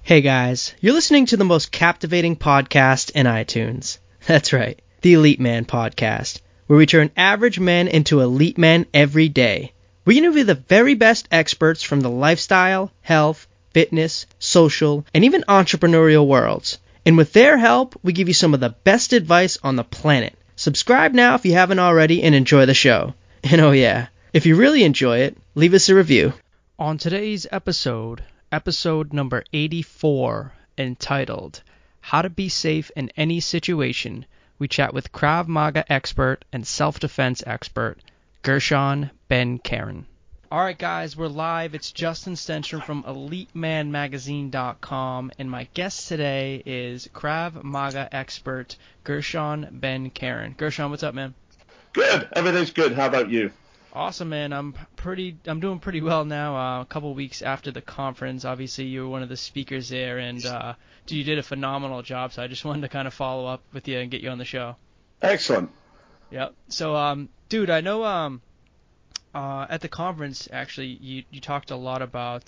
Hey guys, you're listening to the most captivating podcast in iTunes. That's right, the Elite Man Podcast, where we turn average men into elite men every day. We interview the very best experts from the lifestyle, health, fitness, social, and even entrepreneurial worlds. And with their help, we give you some of the best advice on the planet. Subscribe now if you haven't already and enjoy the show. And oh yeah, if you really enjoy it, leave us a review. On today's episode number 84, entitled How to Be Safe in Any Situation, we chat with Krav Maga expert and self-defense expert, Gershon Ben Karen. Alright guys, we're live. It's Justin Stenstrom from EliteManMagazine.com, and my guest today is Krav Maga expert, Gershon Ben Karen. Gershon, what's up, man? Good. Everything's good. How about you? Awesome, man. I'm doing pretty well now. A couple weeks after the conference, obviously you were one of the speakers there, and you did a phenomenal job. So I just wanted to kind of follow up with you and get you on the show. Excellent. Yep. So, dude, I know at the conference actually you talked a lot about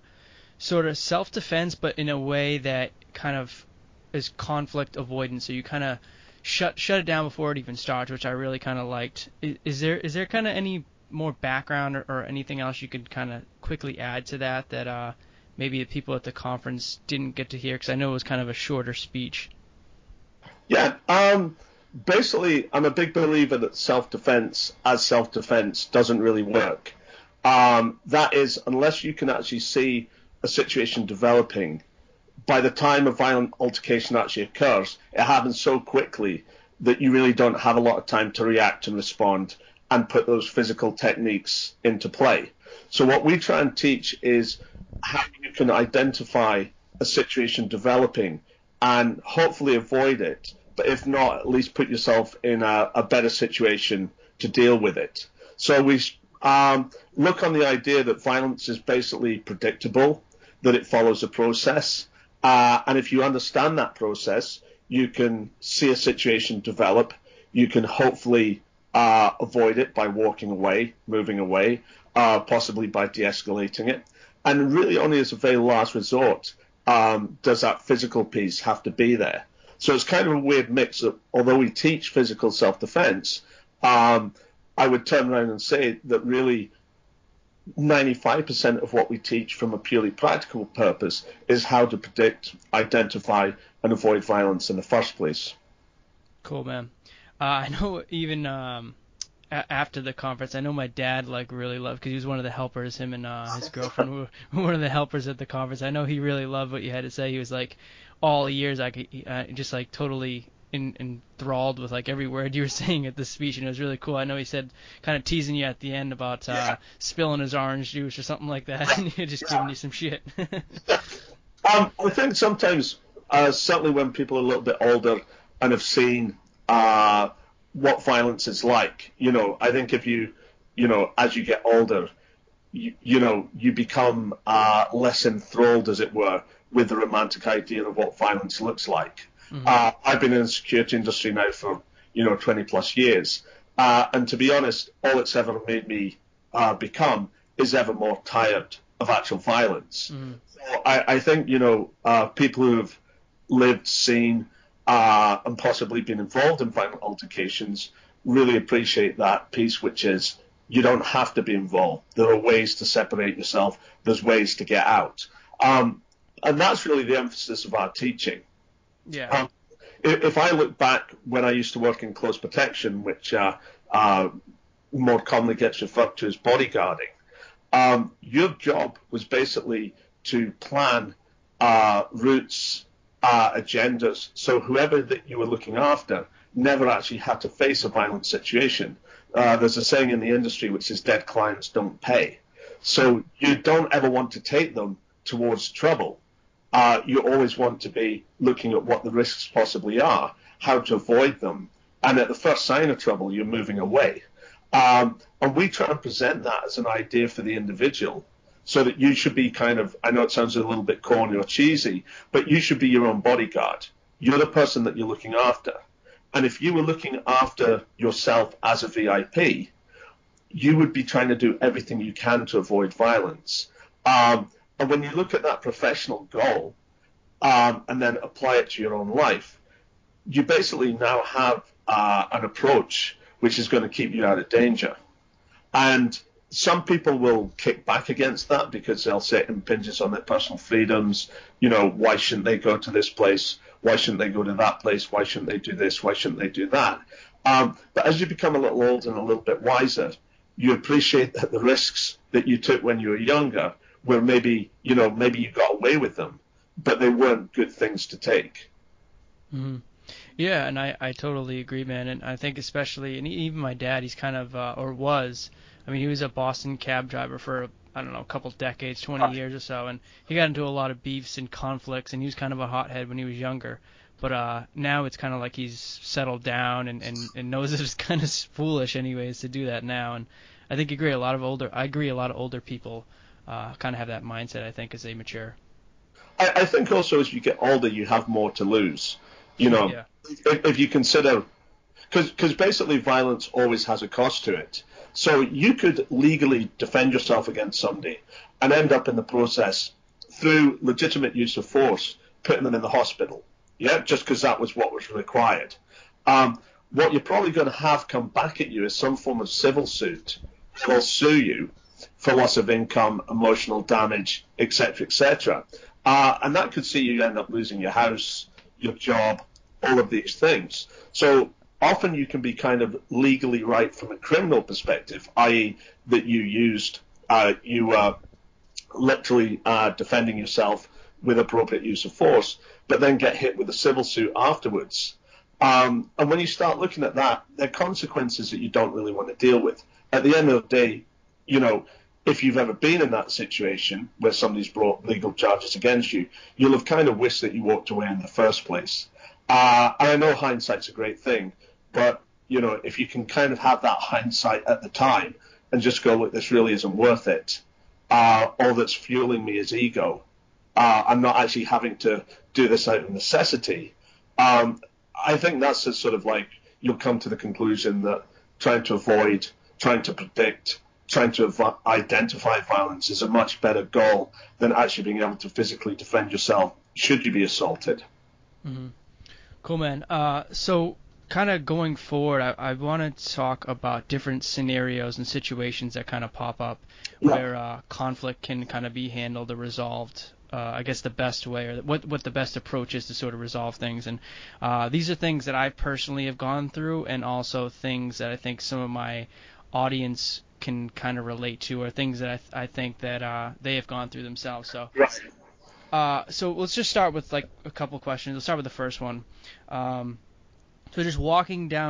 sort of self-defense, but in a way that kind of is conflict avoidance. So you kind of shut it down before it even starts, which I really kind of liked. Is there kind of any more background or anything else you could kind of quickly add to that maybe the people at the conference didn't get to hear? Because I know it was kind of a shorter speech. Yeah. Basically, I'm a big believer that self-defense doesn't really work. That is, unless you can actually see a situation developing, by the time a violent altercation actually occurs, it happens so quickly that you really don't have a lot of time to react and respond and put those physical techniques into play. So what we try and teach is how you can identify a situation developing and hopefully avoid it, but if not, at least put yourself in a better situation to deal with it. So we look on the idea that violence is basically predictable, that it follows a process. And if you understand that process, you can see a situation develop. You can hopefully avoid it by walking away, moving away, possibly by de-escalating it. And really only as a very last resort does that physical piece have to be there. So it's kind of a weird mix of, although we teach physical self-defense, I would turn around and say that really 95% of what we teach from a purely practical purpose is how to predict, identify, and avoid violence in the first place. Cool, man. I know even after the conference, I know my dad really loved, because he was one of the helpers, him and his girlfriend were one of the helpers at the conference. I know he really loved what you had to say. He was like, all ears, just like totally enthralled with like every word you were saying at the speech, and it was really cool. I know he said, kind of teasing you at the end about spilling his orange juice or something like that, and just giving you some shit. I think sometimes, certainly when people are a little bit older and have seen what violence is like, I think if you as you get older, you become less enthralled, as it were, with the romantic idea of what violence looks like. Mm-hmm. I've been in the security industry now for 20 plus years, and to be honest, all it's ever made me become is ever more tired of actual violence. Mm-hmm. So I think people who have lived, seen, and possibly been involved in violent altercations really appreciate that piece, which is you don't have to be involved. There are ways to separate yourself. There's ways to get out. And that's really the emphasis of our teaching. Yeah. If I look back when I used to work in close protection, which more commonly gets referred to as bodyguarding, your job was basically to plan routes, agendas, so whoever that you were looking after never actually had to face a violent situation. There's a saying in the industry which is dead clients don't pay. So you don't ever want to take them towards trouble. You always want to be looking at what the risks possibly are, how to avoid them, and at the first sign of trouble, you're moving away. And we try and present that as an idea for the individual, so that you should be I know it sounds a little bit corny or cheesy, but you should be your own bodyguard. You're the person that you're looking after. And if you were looking after yourself as a VIP, you would be trying to do everything you can to avoid violence. And when you look at that professional goal, and then apply it to your own life, you basically now have an approach which is going to keep you out of danger. And some people will kick back against that because they'll say it impinges on their personal freedoms. Why shouldn't they go to this place? Why shouldn't they go to that place? Why shouldn't they do this? Why shouldn't they do that? But as you become a little older and a little bit wiser, you appreciate that the risks that you took when you were younger were maybe you got away with them, but they weren't good things to take. Mm-hmm. Yeah, and I totally agree, man. And I think especially, and even my dad, he's kind of, or was, I mean, he was a Boston cab driver for, I don't know, a couple decades, 20 years or so, and he got into a lot of beefs and conflicts, and he was kind of a hothead when he was younger. But now it's kind of like he's settled down and knows it's kind of foolish anyways to do that now. And I think I agree a lot of older people kind of have that mindset, I think, as they mature. I think also as you get older, you have more to lose. Yeah. If you consider, because basically violence always has a cost to it. So you could legally defend yourself against somebody and end up in the process, through legitimate use of force, putting them in the hospital. Yeah, just because that was what was required. What you're probably going to have come back at you is some form of civil suit that will sue you for loss of income, emotional damage, etc., etc. And that could see you end up losing your house, your job, all of these things. So often you can be kind of legally right from a criminal perspective, i.e. that you were literally defending yourself with appropriate use of force, but then get hit with a civil suit afterwards. And when you start looking at that, there are consequences that you don't really want to deal with. At the end of the day, if you've ever been in that situation where somebody's brought legal charges against you, you'll have kind of wished that you walked away in the first place. And I know hindsight's a great thing, but if you can kind of have that hindsight at the time and just go, look, this really isn't worth it. All that's fueling me is ego. I'm not actually having to do this out of necessity. I think that's just sort of like you'll come to the conclusion that trying to avoid, trying to predict, trying to identify violence is a much better goal than actually being able to physically defend yourself should you be assaulted. Mm-hmm. Cool, man. So kind of going forward, I want to talk about different scenarios and situations that kind of pop up where conflict can kind of be handled or resolved. I guess the best way, or what the best approach is to sort of resolve things. And these are things that I personally have gone through, and also things that I think some of my audience can kind of relate to, or things that I think that they have gone through themselves. So. Right. So let's just start with like a couple questions. Let's start with the first one. So just walking down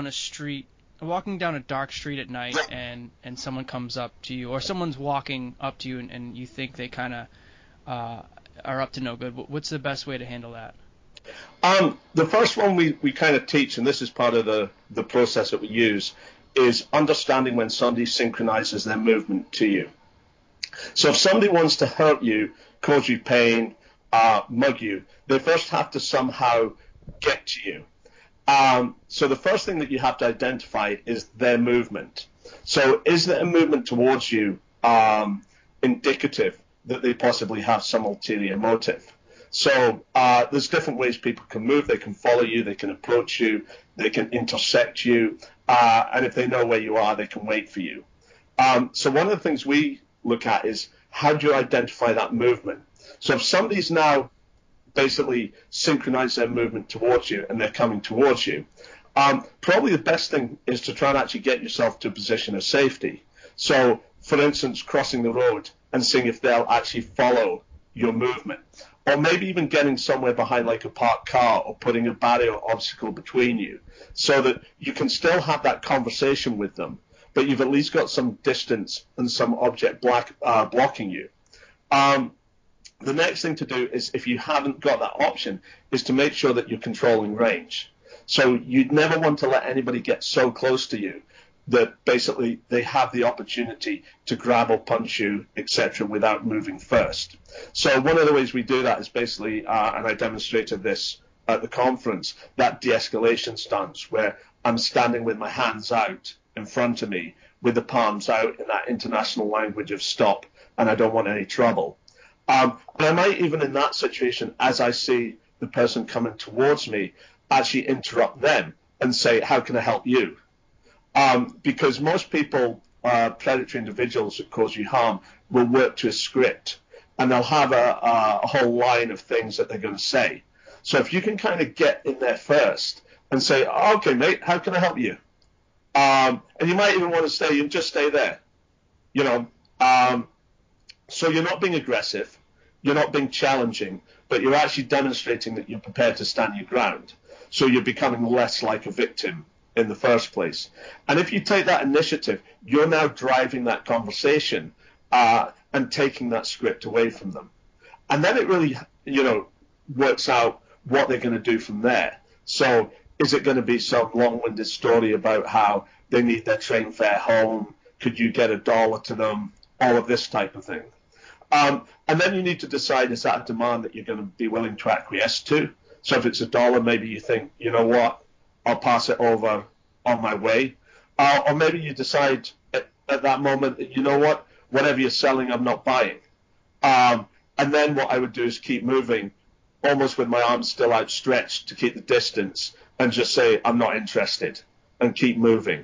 a dark street at night, and someone comes up to you, or someone's walking up to you, and you think they kind of are up to no good. What's the best way to handle that? The first one we kind of teach, and this is part of the process that we use, is understanding when somebody synchronizes their movement to you. So if somebody wants to hurt you, cause you pain, mug you, they first have to somehow get to you. So the first thing that you have to identify is their movement. So is there a movement towards you indicative that they possibly have some ulterior motive? So there's different ways people can move. They can follow you, they can approach you, they can intersect you, and if they know where you are, they can wait for you. So one of the things we look at is how do you identify that movement? So if somebody's now basically synchronized their movement towards you and they're coming towards you, probably the best thing is to try and actually get yourself to a position of safety. So, for instance, crossing the road and seeing if they'll actually follow your movement. Or maybe even getting somewhere behind like a parked car, or putting a barrier or obstacle between you so that you can still have that conversation with them, but you've at least got some distance and some object blocking you. The next thing to do is, if you haven't got that option, is to make sure that you're controlling range. So you'd never want to let anybody get so close to you that basically they have the opportunity to grab or punch you, etc., without moving first. So one of the ways we do that is basically, and I demonstrated this at the conference, that de-escalation stance, where I'm standing with my hands out in front of me, with the palms out, in that international language of stop, and I don't want any trouble. And I might even in that situation, as I see the person coming towards me, actually interrupt them and say, how can I help you? Because most people, predatory individuals that cause you harm, will work to a script, and they'll have a whole line of things that they're going to say. So if you can kind of get in there first and say, oh, okay, mate, how can I help you? And you might even want to stay and just stay there, you know. So you're not being aggressive, you're not being challenging, but you're actually demonstrating that you're prepared to stand your ground. So you're becoming less like a victim in the first place. And if you take that initiative, you're now driving that conversation and taking that script away from them. And then it really, works out what they're going to do from there. So is it going to be some long-winded story about how they need their train fare home? Could you get $1 to them? All of this type of thing. And then you need to decide, is that a demand that you're going to be willing to acquiesce to? So if it's $1, maybe you think, you know what, I'll pass it over on my way. Or maybe you decide at that moment, you know what, whatever you're selling, I'm not buying. And then what I would do is keep moving, almost with my arms still outstretched to keep the distance, and just say, I'm not interested, and keep moving.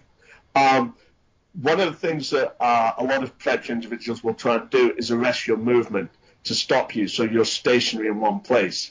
One of the things that a lot of predatory individuals will try and do is arrest your movement to stop you, so you're stationary in one place.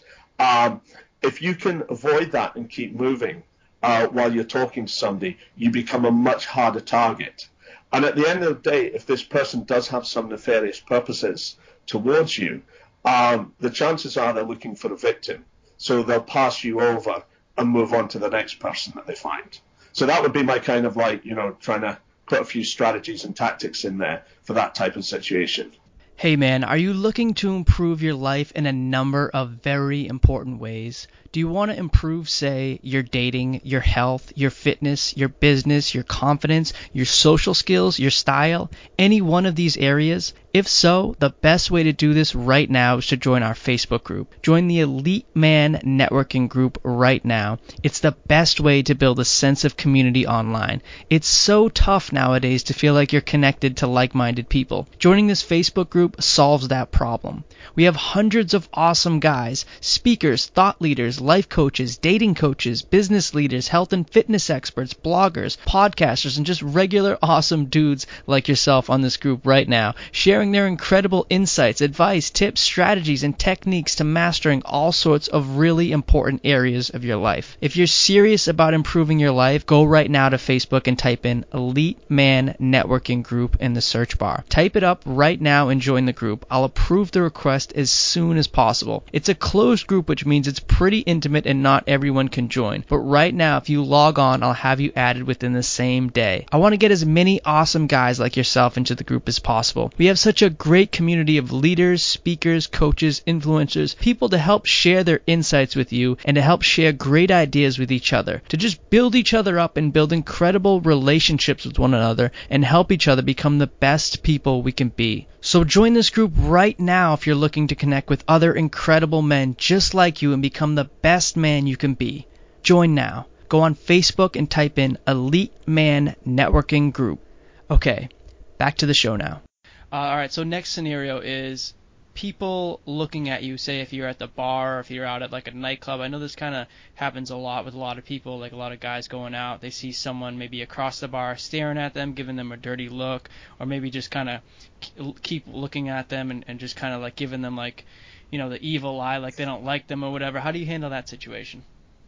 If you can avoid that and keep moving while you're talking to somebody, you become a much harder target. And at the end of the day, if this person does have some nefarious purposes towards you, the chances are they're looking for a victim. So they'll pass you over and move on to the next person that they find. So that would be my kind of trying to put a few strategies and tactics in there for that type of situation. Hey man, are you looking to improve your life in a number of very important ways? Do you want to improve, say, your dating, your health, your fitness, your business, your confidence, your social skills, your style, any one of these areas? If so, the best way to do this right now is to join our Facebook group. Join the Elite Man Networking group right now. It's the best way to build a sense of community online. It's so tough nowadays to feel like you're connected to like-minded people. Joining this Facebook group solves that problem. We have hundreds of awesome guys, speakers, thought leaders, life coaches, dating coaches, business leaders, health and fitness experts, bloggers, podcasters, and just regular awesome dudes like yourself on this group right now, sharing their incredible insights, advice, tips, strategies, and techniques to mastering all sorts of really important areas of your life. If you're serious about improving your life, go right now to Facebook and type in Elite Man Networking Group in the search bar. Type it up right now and join the group. I'll approve the request as soon as possible. It's a closed group, which means it's pretty intimate and not everyone can join. But right now, if you log on, I'll have you added within the same day. I want to get as many awesome guys like yourself into the group as possible. We have such a great community of leaders, speakers, coaches, influencers, people to help share their insights with you and to help share great ideas with each other, to just build each other up and build incredible relationships with one another and help each other become the best people we can be. So join this group right now if you're looking to connect with other incredible men just like you and become the best man you can be. Join now. Go on Facebook and type in Elite Man Networking Group. Okay, back to the show now. All right, so next scenario is people looking at you, say if you're at the bar or if you're out at like a nightclub. I know this kind of happens a lot with a lot of people, like a lot of guys going out. They see someone maybe across the bar staring at them, giving them a dirty look, or maybe just kind of keep looking at them and just kind of like giving them like, the evil eye, like they don't like them or whatever. How do you handle that situation?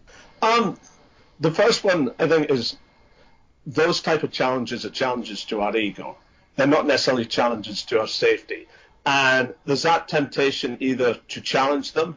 The first one, I think, is those type of challenges are challenges to our ego. They're not necessarily challenges to our safety. And there's that temptation either to challenge them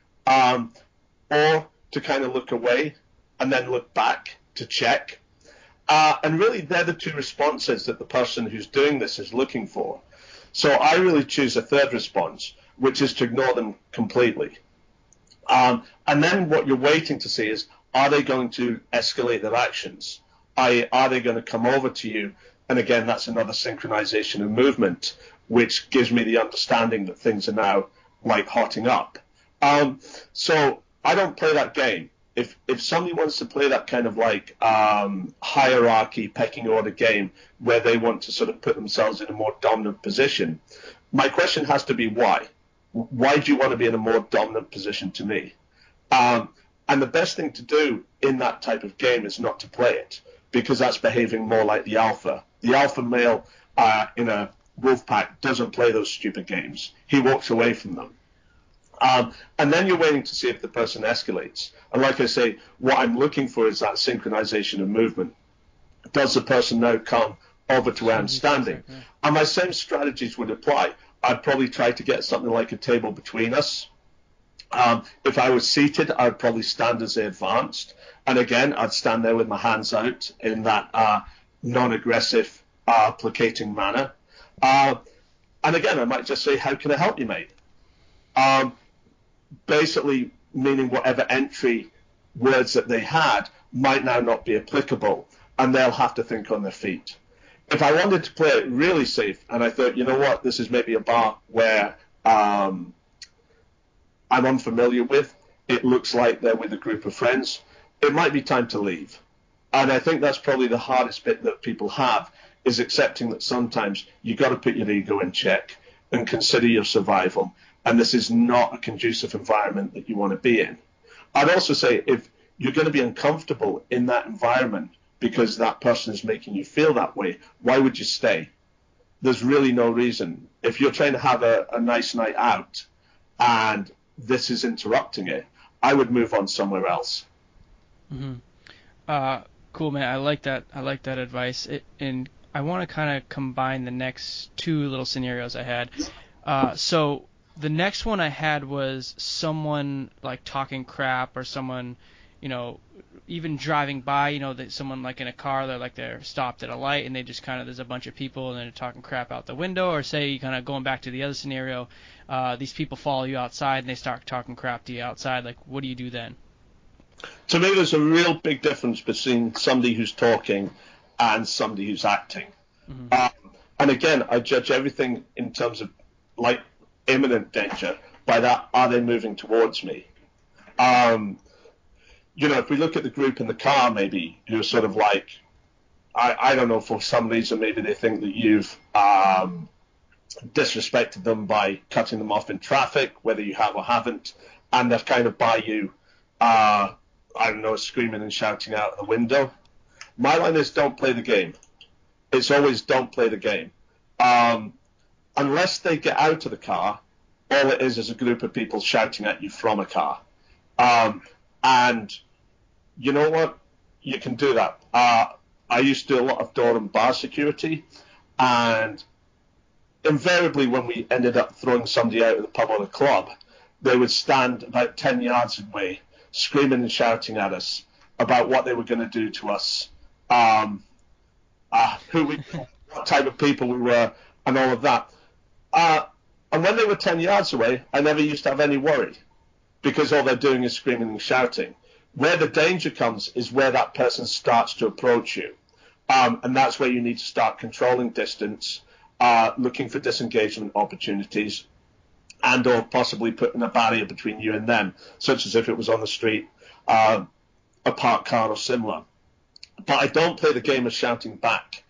or to kind of look away and then look back to check. And really, they're the two responses that the person who's doing this is looking for. So I really choose a third response, which is to ignore them completely. And then what you're waiting to see is, are they going to escalate their actions? Are they going to come over to you? And again, that's another synchronization of movement, which gives me the understanding that things are now like hotting up. So I don't play that game. If somebody wants to play that kind of like hierarchy, pecking order game where they want to sort of put themselves in a more dominant position, my question has to be why. Why do you want to be in a more dominant position to me? And the best thing to do in that type of game is not to play it, because that's behaving more like the alpha. The alpha male in a wolf pack doesn't play those stupid games. He walks away from them. And then you're waiting to see if the person escalates. And like I say, what I'm looking for is that synchronization of movement. Does the person now come over to where I'm standing? And my same strategies would apply. I'd probably try to get something like a table between us. If I was seated, I'd probably stand as they advanced. And again, I'd stand there with my hands out in that non-aggressive, placating manner. And again, I might just say, how can I help you, mate? Basically meaning whatever entry words that they had might now not be applicable, and they'll have to think on their feet. If I wanted to play it really safe, and I thought, you know what, this is maybe a bar where I'm unfamiliar with, it looks like they're with a group of friends, it might be time to leave. And I think that's probably the hardest bit that people have, is accepting that sometimes you've got to put your ego in check and consider your survival. And this is not a conducive environment that you want to be in. I'd also say, if you're going to be uncomfortable in that environment because that person is making you feel that way, why would you stay? There's really no reason. If you're trying to have a nice night out and this is interrupting it, I would move on somewhere else. Mm-hmm. Cool, man. I like that. I like that advice. And I want to kind of combine the next two little scenarios I had. So the next one I had was someone like talking crap, or someone, even driving by, someone like in a car, they're stopped at a light and they just kind of, there's a bunch of people and they're talking crap out the window. Or say, kind of going back to the other scenario, these people follow you outside and they start talking crap to you outside. Like, what do you do then? To me, there's a real big difference between somebody who's talking and somebody who's acting. Mm-hmm. And again, I judge everything in terms of like imminent danger by that, are they moving towards me? If we look at the group in the car, maybe, who are sort of like, I don't know, for some reason, maybe they think that you've disrespected them by cutting them off in traffic, whether you have or haven't, and they're kind of by you, screaming and shouting out the window. My line is, don't play the game. It's always don't play the game. Unless they get out of the car, all it is a group of people shouting at you from a car. And you know what? You can do that. I used to do a lot of door and bar security, and invariably when we ended up throwing somebody out of the pub or the club, they would stand about 10 yards away, screaming and shouting at us about what they were going to do to us, what type of people we were, and all of that. And when they were 10 yards away, I never used to have any worry, because all they're doing is screaming and shouting. Where the danger comes is where that person starts to approach you. And that's where you need to start controlling distance, looking for disengagement opportunities, and or possibly putting a barrier between you and them, such as if it was on the street, a parked car or similar. But I don't play the game of shouting back,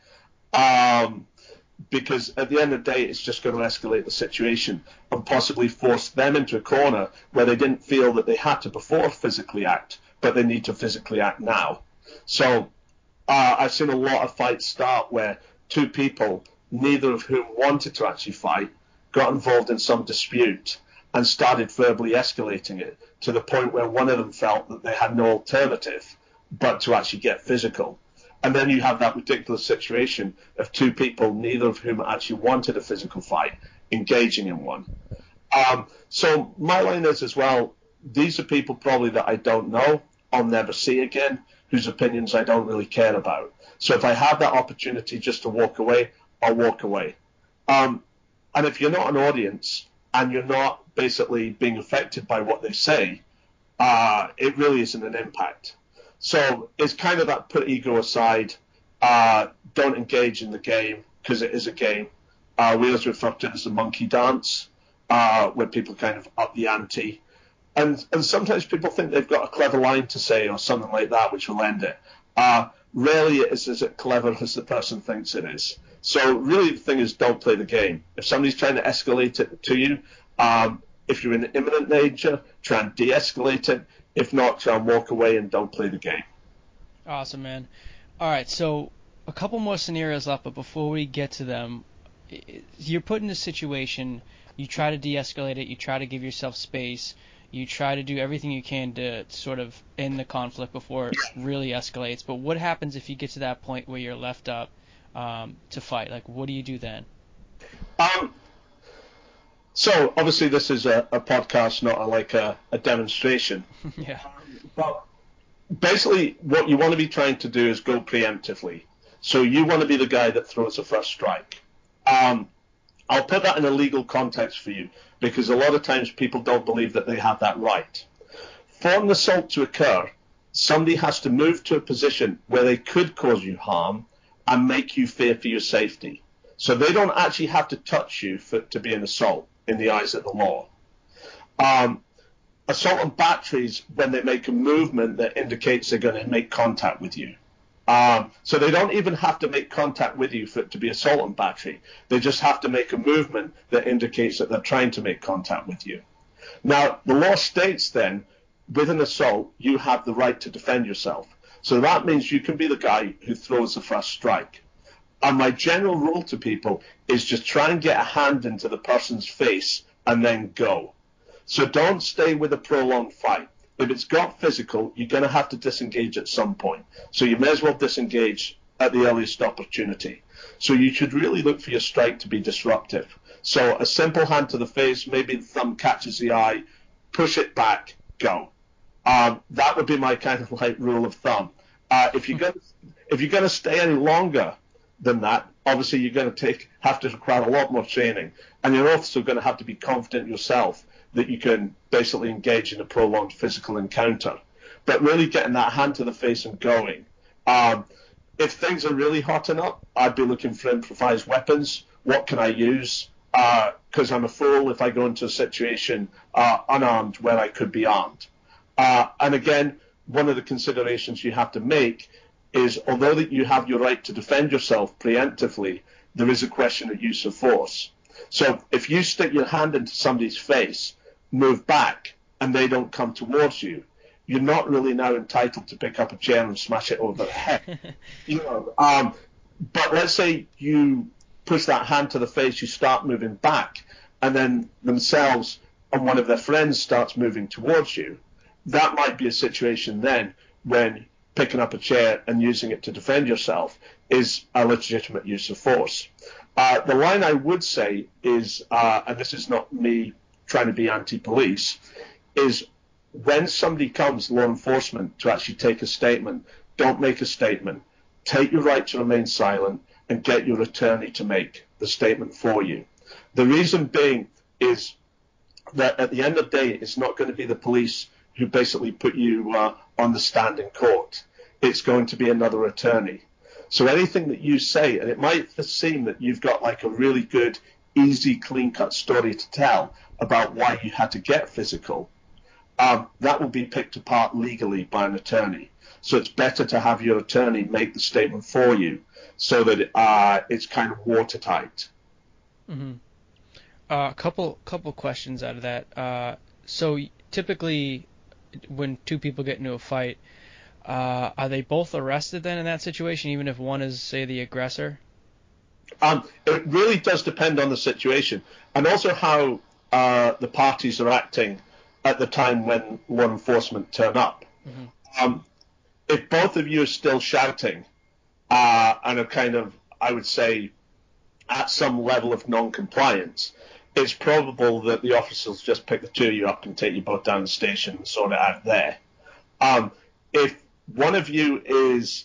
because at the end of the day, it's just going to escalate the situation and possibly force them into a corner where they didn't feel that they had to before physically act, but they need to physically act now. So I've seen a lot of fights start where two people, neither of whom wanted to actually fight, got involved in some dispute and started verbally escalating it to the point where one of them felt that they had no alternative but to actually get physical. And then you have that ridiculous situation of two people, neither of whom actually wanted a physical fight, engaging in one. So my line is as well, these are people probably that I don't know, I'll never see again, whose opinions I don't really care about. So if I have that opportunity just to walk away, I'll walk away. And if you're not an audience and you're not basically being affected by what they say, it really isn't an impact. So it's kind of that put ego aside, don't engage in the game, because it is a game. We always refer to it as a monkey dance, where people kind of up the ante. And sometimes people think they've got a clever line to say or something like that, which will end it. Rarely it is as clever as the person thinks it is. So really the thing is, don't play the game. If somebody's trying to escalate it to you, If you're in imminent danger, try and de-escalate it. If not, try and walk away and don't play the game. Awesome, man. All right, so a couple more scenarios left, but before we get to them, you're put in a situation, you try to de-escalate it, you try to give yourself space, you try to do everything you can to sort of end the conflict before it really escalates. But what happens if you get to that point where you're left up to fight? Like, what do you do then? So obviously this is a podcast, not a demonstration. Yeah. But basically what you want to be trying to do is go preemptively. So you want to be the guy that throws the first strike. I'll put that in a legal context for you, because a lot of times people don't believe that they have that right. For an assault to occur, somebody has to move to a position where they could cause you harm and make you fear for your safety. So they don't actually have to touch you to be an assault in the eyes of the law. Assault and batteries, when they make a movement that indicates they're going to make contact with you. So they don't even have to make contact with you for it to be assault and battery. They just have to make a movement that indicates that they're trying to make contact with you. Now, the law states then, with an assault, you have the right to defend yourself. So that means you can be the guy who throws the first strike. And my general rule to people is just try and get a hand into the person's face and then go. So don't stay with a prolonged fight. If it's got physical, you're going to have to disengage at some point. So you may as well disengage at the earliest opportunity. So you should really look for your strike to be disruptive. So a simple hand to the face, maybe the thumb catches the eye, push it back, go. That would be my kind of like rule of thumb. If you're going to stay any longer than that, obviously you're going to have to require a lot more training, and you're also going to have to be confident yourself that you can basically engage in a prolonged physical encounter. But really getting that hand to the face and going. If things are really hotting up, I'd be looking for improvised weapons. What can I use? Because I'm a fool if I go into a situation unarmed where I could be armed. And again, one of the considerations you have to make is, although that you have your right to defend yourself preemptively, there is a question of use of force. So if you stick your hand into somebody's face, move back, and they don't come towards you, you're not really now entitled to pick up a chair and smash it over the head. But let's say you push that hand to the face, you start moving back, and then themselves and one of their friends starts moving towards you. That might be a situation then when picking up a chair and using it to defend yourself is a legitimate use of force. The line I would say is, and this is not me trying to be anti-police, is when somebody comes, law enforcement, to actually take a statement, don't make a statement. Take your right to remain silent and get your attorney to make the statement for you. The reason being is that at the end of the day, it's not going to be the police who basically put you on the stand in court. It's going to be another attorney. So anything that you say, and it might seem that you've got like a really good, easy, clean-cut story to tell about why you had to get physical, that will be picked apart legally by an attorney. So it's better to have your attorney make the statement for you so that it's kind of watertight. Mm-hmm. A couple questions out of that. So typically when two people get into a fight, are they both arrested then in that situation, even if one is, say, the aggressor? It really does depend on the situation, and also how the parties are acting at the time when law enforcement turn up. Mm-hmm. If both of you are still shouting and are kind of, I would say, at some level of non-compliance, it's probable that the officers just pick the two of you up and take you both down the station and sort it out there. If one of you is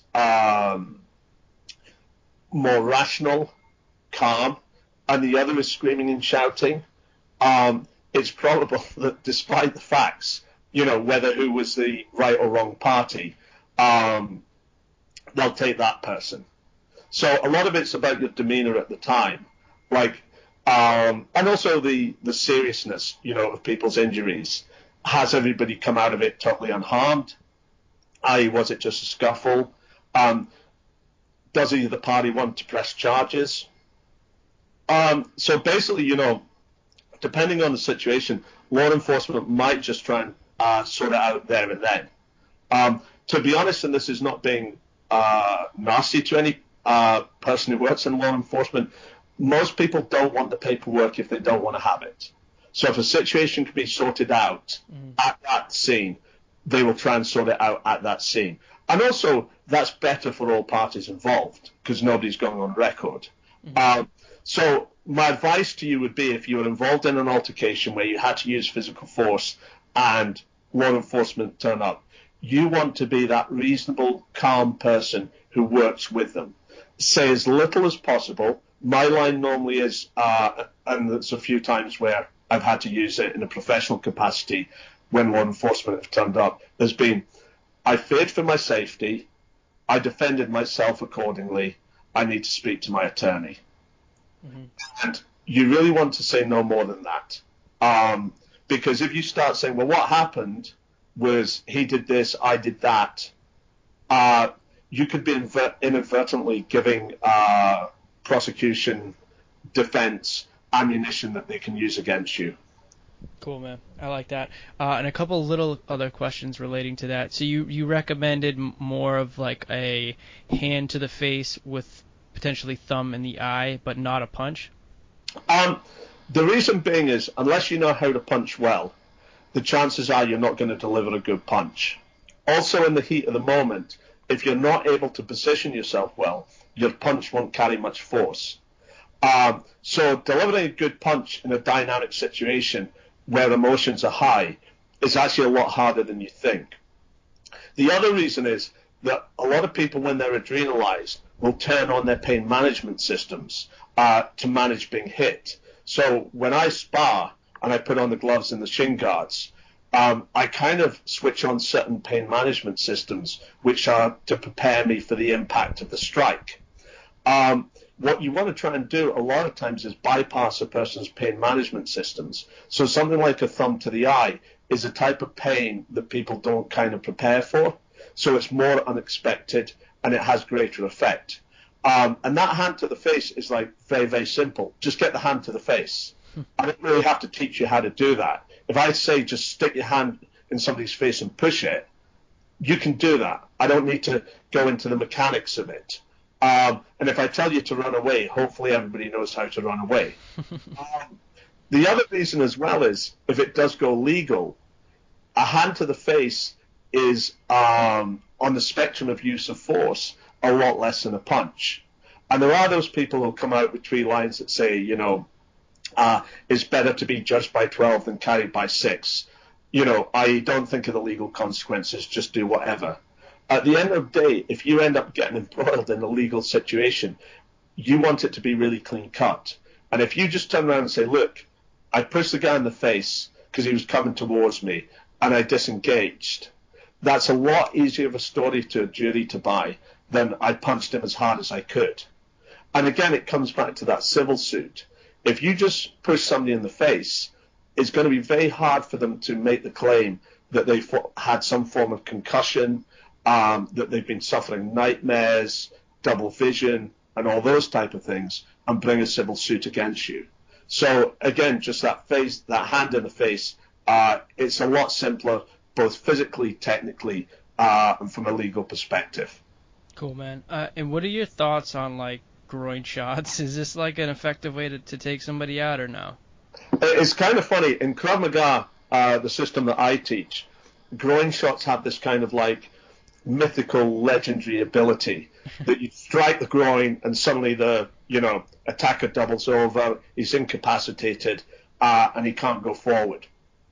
more rational, calm, and the other is screaming and shouting, it's probable that despite the facts, whether who was the right or wrong party, they'll take that person. So a lot of it's about your demeanor at the time, and also the seriousness, of people's injuries. Has everybody come out of it totally unharmed? I.e., was it just a scuffle? Does either party want to press charges? So basically, depending on the situation, law enforcement might just try and sort it out there and then. To be honest, and this is not being nasty to any person who works in law enforcement, most people don't want the paperwork if they don't want to have it. So if a situation can be sorted out at that scene, they will try and sort it out at that scene. And also, that's better for all parties involved because nobody's going on record. So my advice to you would be, if you were involved in an altercation where you had to use physical force and law enforcement turn up, you want to be that reasonable, calm person who works with them. Say as little as possible. My line normally is, and there's a few times where I've had to use it in a professional capacity when law enforcement have turned up, has been, I feared for my safety, I defended myself accordingly, I need to speak to my attorney. And you really want to say no more than that. Because if you start saying, well, what happened was he did this, I did that, you could be inadvertently giving prosecution, defense, ammunition that they can use against you. Cool, man. I like that. And a couple little other questions relating to that. So you recommended more of like a hand to the face with potentially thumb in the eye, but not a punch? The reason being is, unless you know how to punch well, the chances are you're not going to deliver a good punch. Also, in the heat of the moment, if you're not able to position yourself well, your punch won't carry much force. So delivering a good punch in a dynamic situation where emotions are high is actually a lot harder than you think. The other reason is that a lot of people, when they're adrenalized, will turn on their pain management systems to manage being hit. So when I spar and I put on the gloves and the shin guards, I kind of switch on certain pain management systems, which are to prepare me for the impact of the strike. What you want to try and do a lot of times is bypass a person's pain management systems. So something like a thumb to the eye is a type of pain that people don't kind of prepare for. So it's more unexpected and it has greater effect. And that hand to the face is like very, very simple. Just get the hand to the face. I don't really have to teach you how to do that. If I say just stick your hand in somebody's face and push it, you can do that. I don't need to go into the mechanics of it. And if I tell you to run away, hopefully everybody knows how to run away. The other reason as well is, if it does go legal, a hand to the face is, on the spectrum of use of force, a lot less than a punch. And there are those people who come out with 3 lines that say, it's better to be judged by 12 than carried by 6. I don't think of the legal consequences, just do whatever. At the end of the day, if you end up getting embroiled in a legal situation, you want it to be really clean cut. And if you just turn around and say, look, I pushed the guy in the face because he was coming towards me and I disengaged, that's a lot easier of a story to a jury to buy than I punched him as hard as I could. And again, it comes back to that civil suit. If you just push somebody in the face, it's going to be very hard for them to make the claim that they've had some form of concussion, that they've been suffering nightmares, double vision, and all those type of things, and bring a civil suit against you. So again, just that hand in the face, it's a lot simpler, both physically, technically, and from a legal perspective. Cool, man. And what are your thoughts on like groin shots? Is this like an effective way to take somebody out or no? It's kind of funny. In Krav Maga, the system that I teach, groin shots have this kind of like mythical, legendary ability that you strike the groin and suddenly the attacker doubles over, he's incapacitated, and he can't go forward.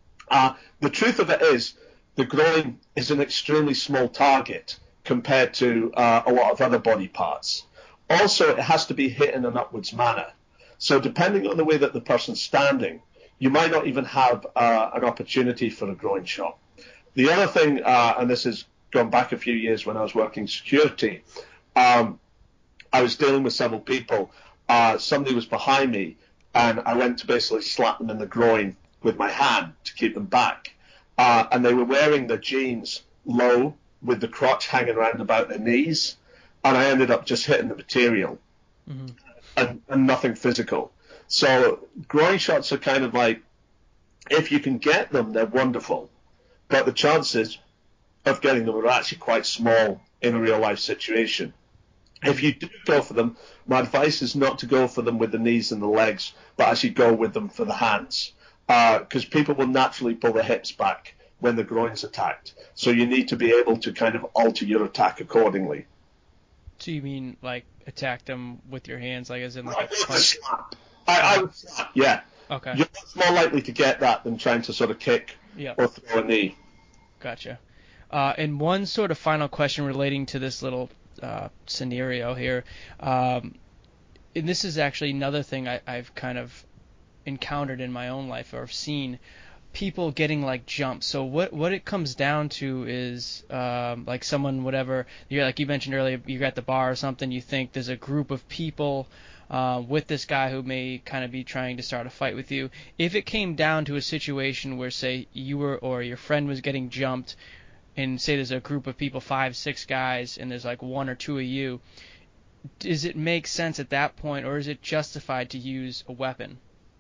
The truth of it is, the groin is an extremely small target compared to a lot of other body parts. Also, it has to be hit in an upwards manner. So depending on the way that the person's standing, you might not even have an opportunity for a groin shot. The other thing, and this is going back a few years when I was working security, I was dealing with several people. Somebody was behind me, and I went to basically slap them in the groin with my hand to keep them back. And they were wearing their jeans low with the crotch hanging around about their knees, and I ended up just hitting the material and nothing physical. So groin shots are kind of like, if you can get them, they're wonderful. But the chances of getting them are actually quite small in a real life situation. If you do go for them, my advice is not to go for them with the knees and the legs, but actually go with them for the hands. Because people will naturally pull their hips back when the groin's attacked. So you need to be able to kind of alter your attack accordingly. So you mean like attack them with your hands, like as in like a punch? Slap. I would slap, yeah. Okay. You're much more likely to get that than trying to sort of kick or throw a knee. Gotcha. And one sort of final question relating to this little scenario here. And this is actually another thing I've kind of encountered in my own life, or seen people getting like jumped. So what it comes down to is like someone, whatever, you're like you mentioned earlier, you're at the bar or something, you think there's a group of people with this guy who may kind of be trying to start a fight with you. If it came down to a situation where, say, you were or your friend was getting jumped, and say there's a group of people, 5, 6 guys, and there's like 1 or 2 of you, does it make sense at that point, or is it justified to use a weapon?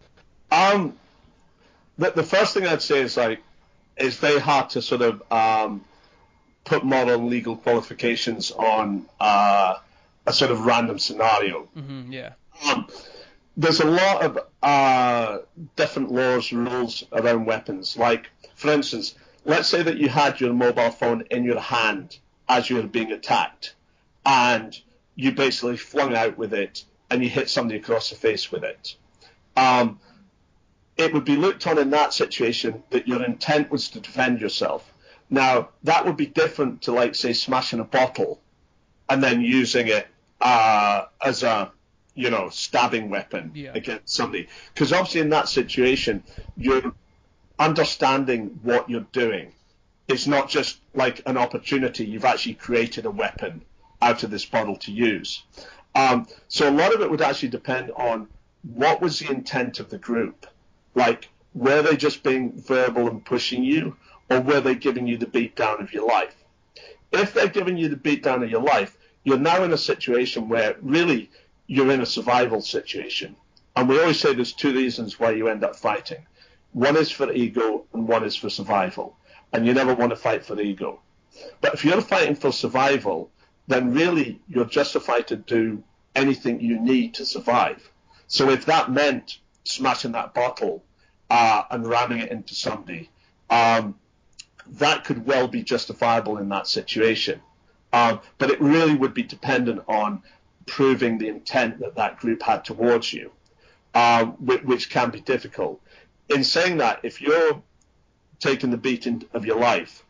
The first thing I'd say is like, it's very hard to sort of put moral and legal qualifications on a sort of random scenario. Mm-hmm, yeah. There's a lot of different laws, rules around weapons. Like, for instance, let's say that you had your mobile phone in your hand as you were being attacked, and you basically flung out with it, and you hit somebody across the face with it. It would be looked on in that situation that your intent was to defend yourself. Now, that would be different to, like, say, smashing a bottle and then using it as a, stabbing weapon against somebody. Because obviously in that situation, you're understanding what you're doing. It's not just like an opportunity. You've actually created a weapon out of this bottle to use. So a lot of it would actually depend on what was the intent of the group. Like, were they just being verbal and pushing you, or were they giving you the beatdown of your life? If they're giving you the beatdown of your life, you're now in a situation where really you're in a survival situation. And we always say there's 2 reasons why you end up fighting. One is for ego and one is for survival. And you never want to fight for ego. But if you're fighting for survival, then really you're justified to do anything you need to survive. So if that meant smashing that bottle and ramming it into somebody, that could well be justifiable in that situation. But it really would be dependent on proving the intent that group had towards you, which can be difficult. In saying that, if you're taking the beating of your life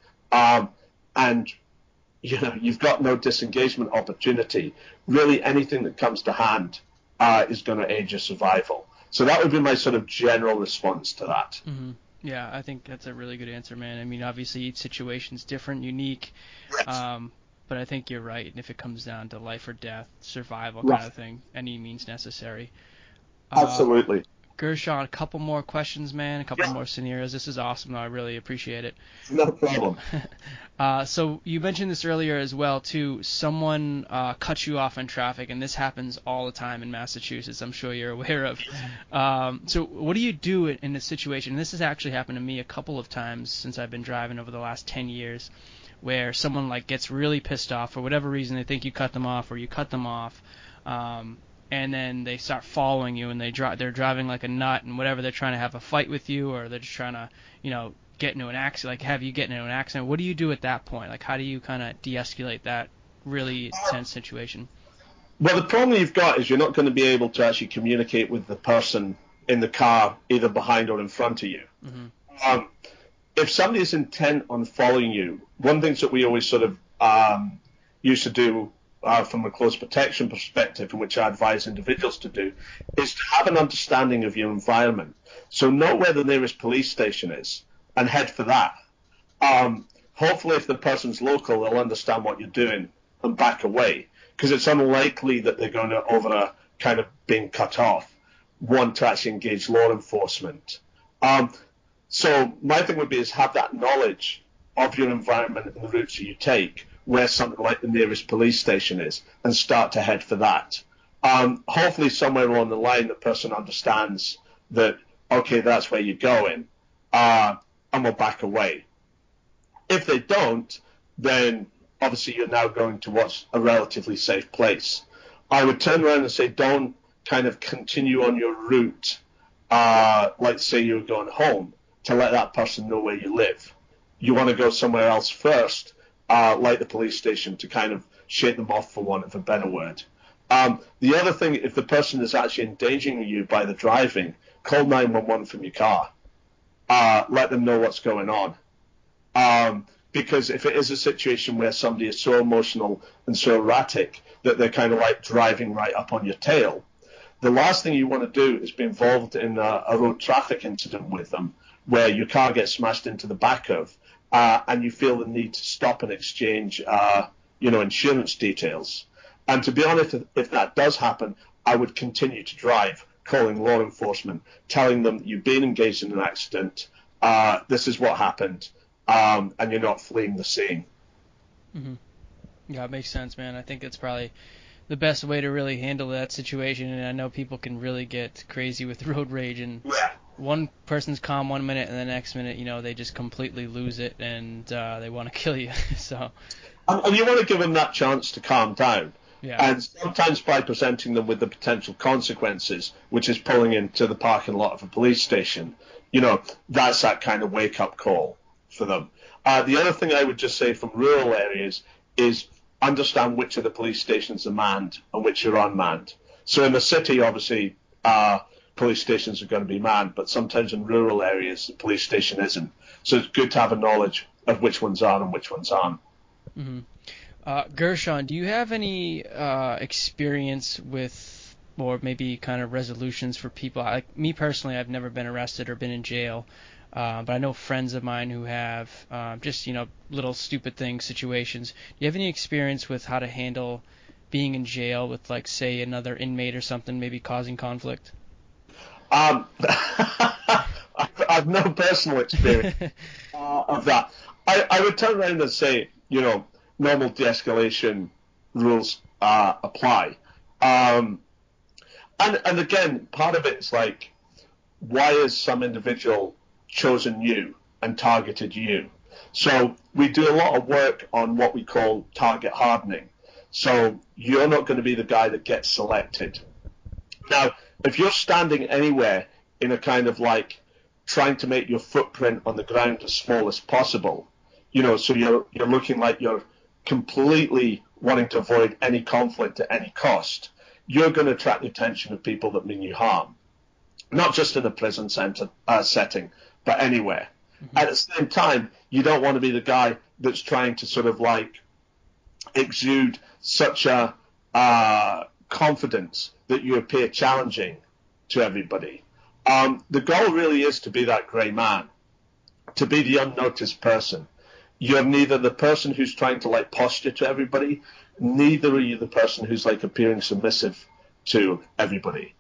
and you've got no disengagement opportunity, really anything that comes to hand is going to aid your survival. So that would be my sort of general response to that. Mm-hmm. Yeah, I think that's a really good answer, man. I mean, obviously each situation's different, unique, but I think you're right. And if it comes down to life or death, survival kind of thing, any means necessary. Absolutely. Gershon, a couple more questions, man. A couple more scenarios. This is awesome, though. I really appreciate it. No problem. So you mentioned this earlier as well, too. Someone cuts you off in traffic, and this happens all the time in Massachusetts. I'm sure you're aware of. So what do you do in this situation? And this has actually happened to me a couple of times since I've been driving over the last 10 years, where someone like gets really pissed off for whatever reason. They think you cut them off, or you cut them off. And then they start following you, and they're driving like a nut, and whatever, they're trying to have a fight with you, or they're just trying to, get into an accident, like have you get into an accident. What do you do at that point? Like, how do you kind of de-escalate that really tense situation? Well, the problem you've got is you're not going to be able to actually communicate with the person in the car, either behind or in front of you. Mm-hmm. If somebody is intent on following you, one of the things that we always sort of used to do from a close protection perspective, in which I advise individuals to do, is to have an understanding of your environment. So know where the nearest police station is and head for that. Hopefully, if the person's local, they'll understand what you're doing and back away, because it's unlikely that they're going to, over a kind of being cut off, want to actually engage law enforcement. So my thing would be is have that knowledge of your environment and the routes that you take, where something like the nearest police station is, and start to head for that. Hopefully somewhere along the line the person understands that, okay, that's where you're going, and will back away. If they don't, then obviously you're now going towards a relatively safe place. I would turn around and say, don't kind of continue on your route, like say you're going home, to let that person know where you live. You want to go somewhere else first, like the police station, to kind of shake them off, for want of a better word. The other thing, if the person is actually endangering you by the driving, call 911 from your car. Let them know what's going on. Because if it is a situation where somebody is so emotional and so erratic that they're kind of like driving right up on your tail, the last thing you want to do is be involved in a road traffic incident with them where your car gets smashed into the back of, and you feel the need to stop and exchange, insurance details. And to be honest, if that does happen, I would continue to drive, calling law enforcement, telling them you've been engaged in an accident, this is what happened, and you're not fleeing the scene. Mm-hmm. Yeah, it makes sense, man. I think it's probably the best way to really handle that situation, and I know people can really get crazy with road rage, and one person's calm one minute, and the next minute, they just completely lose it, and they want to kill you. So. And you want to give them that chance to calm down. Yeah. And sometimes by presenting them with the potential consequences, which is pulling into the parking lot of a police station, that's that kind of wake-up call for them. The other thing I would just say from rural areas is understand which of the police stations are manned and which are unmanned. So in the city, obviously, police stations are going to be manned, but sometimes in rural areas, the police station isn't. So it's good to have a knowledge of which ones are and which ones aren't. Mm-hmm. Gershon, do you have any experience with, or maybe kind of resolutions for people? Like me personally, I've never been arrested or been in jail, but I know friends of mine who have, just little stupid things, situations. Do you have any experience with how to handle being in jail with, like, say, another inmate or something, maybe causing conflict? I've no personal experience of that. I would turn around and say, normal de-escalation rules apply. And again, part of it is like, why has some individual chosen you and targeted you? So we do a lot of work on what we call target hardening. So you're not going to be the guy that gets selected. Now, if you're standing anywhere in a kind of like trying to make your footprint on the ground as small as possible, so you're looking like you're completely wanting to avoid any conflict at any cost, you're going to attract the attention of people that mean you harm. Not just in a prison setting, but anywhere. Mm-hmm. At the same time, you don't want to be the guy that's trying to sort of like exude such a confidence that you appear challenging to everybody. The goal really is to be that grey man, to be the unnoticed person. You're neither the person who's trying to like posture to everybody, neither are you the person who's like appearing submissive to everybody.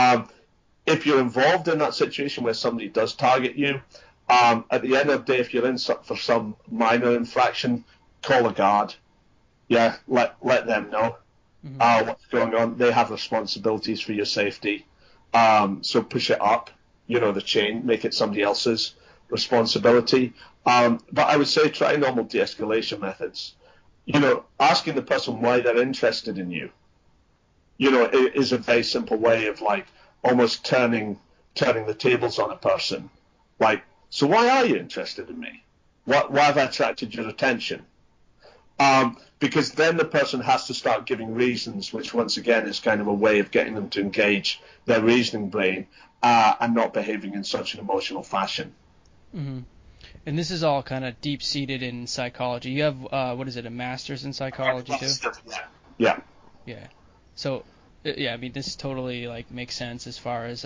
If you're involved in that situation where somebody does target you, at the end of the day, if you're in for some minor infraction, call a guard. Yeah, let them know what's going on. They have responsibilities for your safety. So push it up, the chain, make it somebody else's responsibility. But I would say try normal de-escalation methods. Asking the person why they're interested in you, is a very simple way of like almost turning the tables on a person. Like, so why are you interested in me? Why have I attracted your attention? Because then the person has to start giving reasons, which once again is kind of a way of getting them to engage their reasoning brain and not behaving in such an emotional fashion. Mm-hmm. And this is all kind of deep-seated in psychology. You have, a master's in psychology too? Yeah. Yeah. So, yeah, I mean, this totally, like, makes sense as far as,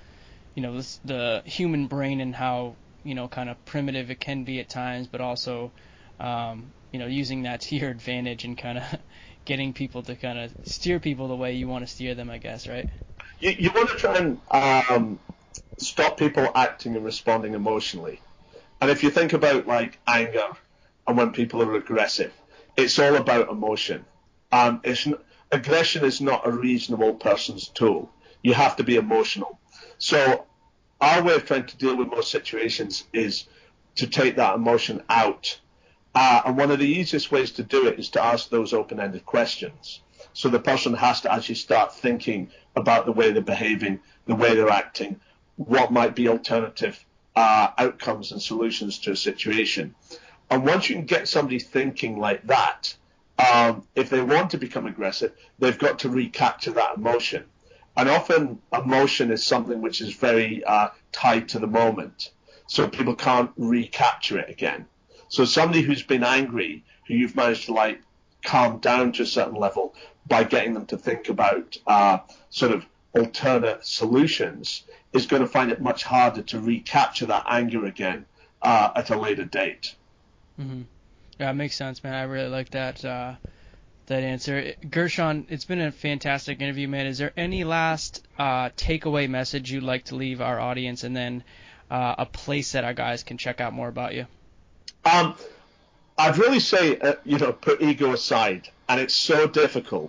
the human brain and how, kind of primitive it can be at times, but also, using that to your advantage and kind of getting people to kind of steer people the way you want to steer them, I guess, right? You want to try and stop people acting and responding emotionally. And if you think about like anger and when people are aggressive, it's all about emotion. It's aggression is not a reasonable person's tool. You have to be emotional. So our way of trying to deal with most situations is to take that emotion out. And one of the easiest ways to do it is to ask those open-ended questions. So the person has to actually start thinking about the way they're behaving, the way they're acting, what might be alternative outcomes and solutions to a situation. And once you can get somebody thinking like that, if they want to become aggressive, they've got to recapture that emotion. And often emotion is something which is very tied to the moment. So people can't recapture it again. So somebody who's been angry, who you've managed to calm down to a certain level by getting them to think about sort of alternate solutions, is going to find it much harder to recapture that anger again at a later date. Mm-hmm. Yeah, it makes sense, man. I really like that answer. Gershon, it's been a fantastic interview, man. Is there any last takeaway message you'd like to leave our audience, and then a place that our guys can check out more about you? I'd really say, put ego aside, and it's so difficult.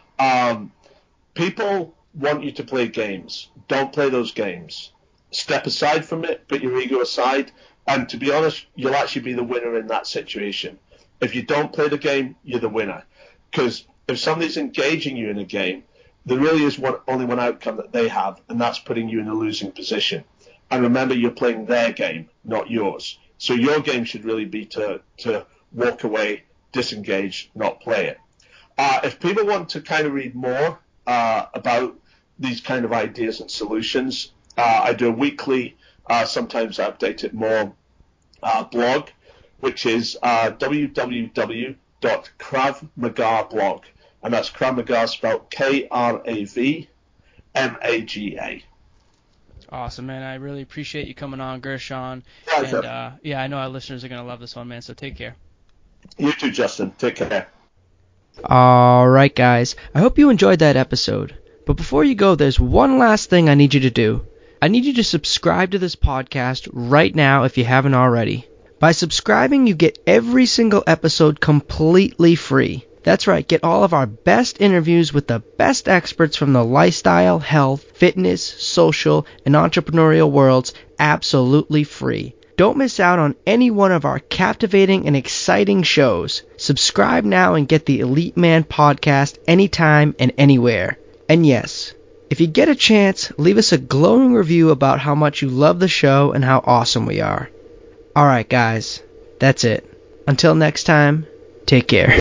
People want you to play games. Don't play those games. Step aside from it, put your ego aside, and to be honest, you'll actually be the winner in that situation. If you don't play the game, you're the winner. Because if somebody's engaging you in a game, there really is only one outcome that they have, and that's putting you in a losing position. And remember, you're playing their game, not yours. So your game should really be to walk away, disengage, not play it. If people want to kind of read more about these kind of ideas and solutions, I do a weekly, sometimes I update it more, blog, which is www.Krav Maga blog. And that's Krav Maga spelled Kravmaga. Awesome, man. I really appreciate you coming on, Gershon. Pleasure. And I know our listeners are going to love this one, man, so take care. You too, Justin. Take care. Alright, guys. I hope you enjoyed that episode. But before you go, there's one last thing I need you to do. I need you to subscribe to this podcast right now if you haven't already. By subscribing, you get every single episode completely free. That's right, get all of our best interviews with the best experts from the lifestyle, health, fitness, social, and entrepreneurial worlds absolutely free. Don't miss out on any one of our captivating and exciting shows. Subscribe now and get the Elite Man podcast anytime and anywhere. And yes, if you get a chance, leave us a glowing review about how much you love the show and how awesome we are. Alright guys, that's it. Until next time, take care.